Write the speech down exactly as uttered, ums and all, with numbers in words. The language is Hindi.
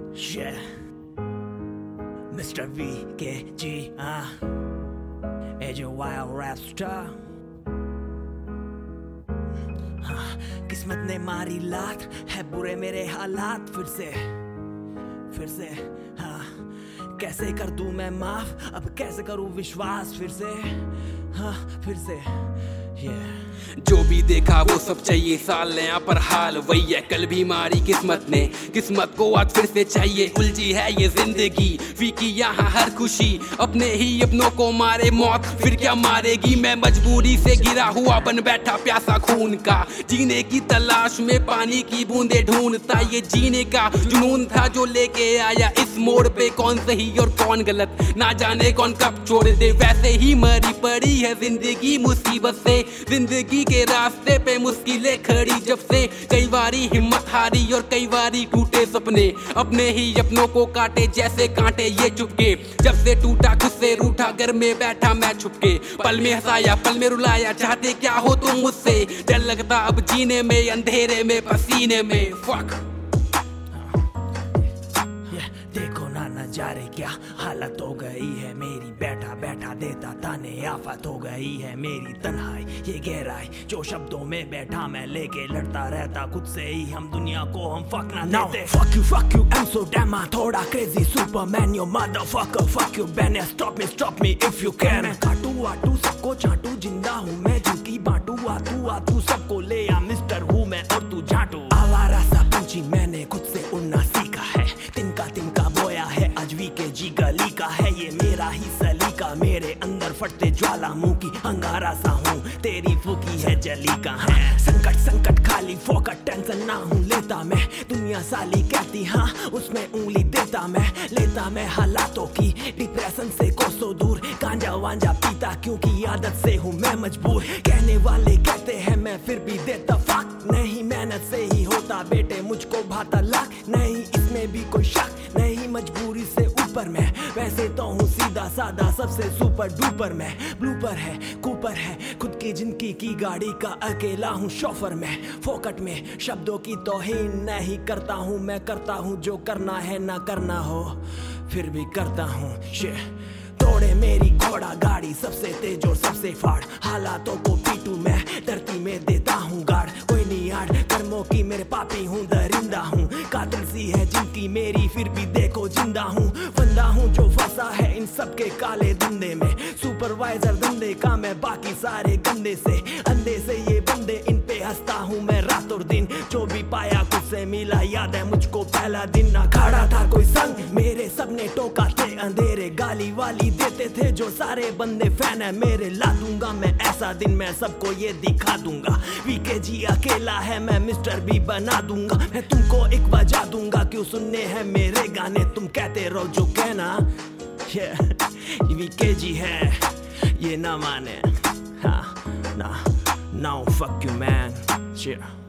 Yeah, Mister V K G, ah, Edge Wild Rap Star. हाँ, किस्मत ने मारी लात, है बुरे मेरे हालात फिर से, फिर से, हाँ, कैसे कर दूं मैं माफ, अब कैसे करूं विश्वास फिर से, हाँ, फिर से, yeah. जो भी देखा वो सब चाहिए साल नया पर हाल वही है, कल भी मारी किस्मत ने, किस्मत को आज फिर से चाहिए, उलझी है ये जिंदगी, फीकी यहाँ हर खुशी, अपने ही अपनों को मारे मौत फिर क्या मारेगी, मैं मजबूरी से गिरा हुआ बन बैठा प्यासा खून का, जीने की तलाश में पानी की बूंदे ढूंढता, ये जीने का जुनून था जो लेके आया इस मोड़ पे, कौन सही और कौन गलत ना जाने कौन कब छोड़ दे, वैसे ही मरी पड़ी है जिंदगी मुसीबत से, जिंदगी के रास्ते पे मुश्किलें खड़ी जब से, कई बारी हिम्मत हारी और कई बारी टूटे सपने, अपने ही अपनों को काटे जैसे कांटे ये चुपके, जब से टूटा खुद से रूठा घर में बैठा मैं छुपके, पल में हंसाया पल में रुलाया, चाहते क्या हो तुम मुझसे, डर लगता अब जीने में अंधेरे में पसीने में, फक। देखो ना नजारे क्या हालत हो गई है मेरी, बैठा बैठा देता ताने आफत हो गई है मेरी तन्हाई, ये गहराई जो शब्दों में बैठा मैं लेके लड़ता रहता खुद से ही, हम दुनिया को हम फक ना देते। Fuck you, fuck you, I'm so damn थोड़ा crazy Superman, your motherfucker, fuck you, Ben, stop me, stop me if you can। मैं काटू वाटू सबको चाटू, जिंदा हूँ मैं जिनकी बाटू, आतू आतू सबको ले आ, मिस्टर हूँ मैं और तू झाटू, आवारा सा पंछी मैंने खुद से उड़ना सीखा है, तिनका तिनका बोया है आज वी के जी गली का है, ये मेरा ही सलीका, मेरे अंदर फटते ज्वालामुखी अंगारा सा हूँ, तेरी फूकी है जली का है, संकट संकट खाली फोकट टेंशन ना हूँ लेता मैं, दुनिया साली कहती हाँ उसमें उंगली देता मैं, लेता मैं हालातों की डिप्रेशन से कोसों दूर, गांजा वांजा पीता क्योंकि आदत से हूँ मैं मजबूर, कहने वाले कहते हैं मैं फिर भी देता फक, नहीं मेहनत से ही होता बेटे मुझको भाता लाख, नहीं इसमें भी कोई शक नहीं, मजबूरी से ऊपर मैं, वैसे तो हूँ सीधा सादा सबसे सुपर डुपर मैं, ब्लूपर है कूपर है खुद की जिंदगी की गाड़ी का अकेला हूँ शोफर मैं, फोकट में शब्दों की तौहीन नहीं करता हूँ मैं, करता हूँ जो करना है ना करना हो फिर भी करता हूँ, तोड़े मेरी घोड़ा गाड़ी सबसे तेज और सबसे फाड़, हालातों को पीटू मैं धरती में देता हूँ गाड़, कोई नहीं आड़ कर्मों की मेरे पापी हूँ दरिंदा हूँ, कातिल सी है जिनकी मेरी फिर भी देखो जिंदा हूँ, फंदा हूँ जो फंसा है इन सबके काले धंधे में, सुपरवाइजर धंधे का मैं बाकी सारे गंदे से, अंधे से ये बंदे इन पे हंसता हूँ मैं रात और दिन, जो भी पाया खुद से मिला, याद है मुझको पहला दिन ना खड़ा था कोई संग, मेरे सबने टोका थे अंधेरे, गाली वाली देते थे जो सारे बंदे फैन है मेरे, ला दूंगा मैं ऐसा दिन मैं सबको ये दिखा दूंगा, वीके जी अकेला है मैं मिस्टर भी बना दूंगा, मैं तुमको एक बजा दूंगा क्यों सुनने हैं मेरे गाने, तुम कहते रहो जो कहना, ये वीके जी है ये ना माने, हाँ ना, now fuck you man, yeah।